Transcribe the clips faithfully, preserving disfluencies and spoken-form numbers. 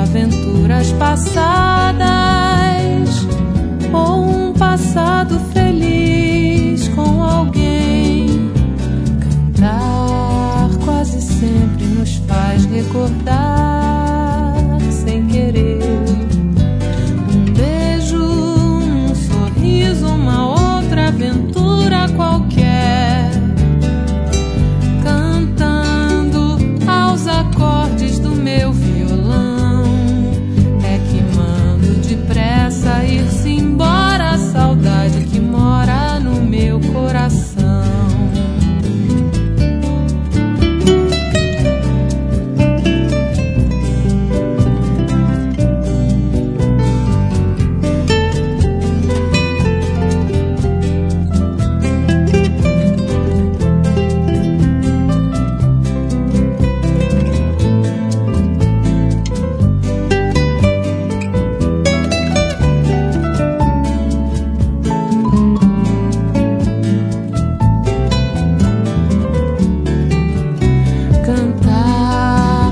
aventuras passadas ou um passado feliz com alguém. Cantar quase sempre nos faz recordar sem querer. Um beijo, um sorriso, uma outra aventura qualquer. Cantando aos acordes do meu violão, é que mando depressa ir-se embora a saudade que mora no meu coração.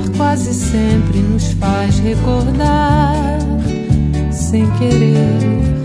Sempre nos faz recordar sem querer.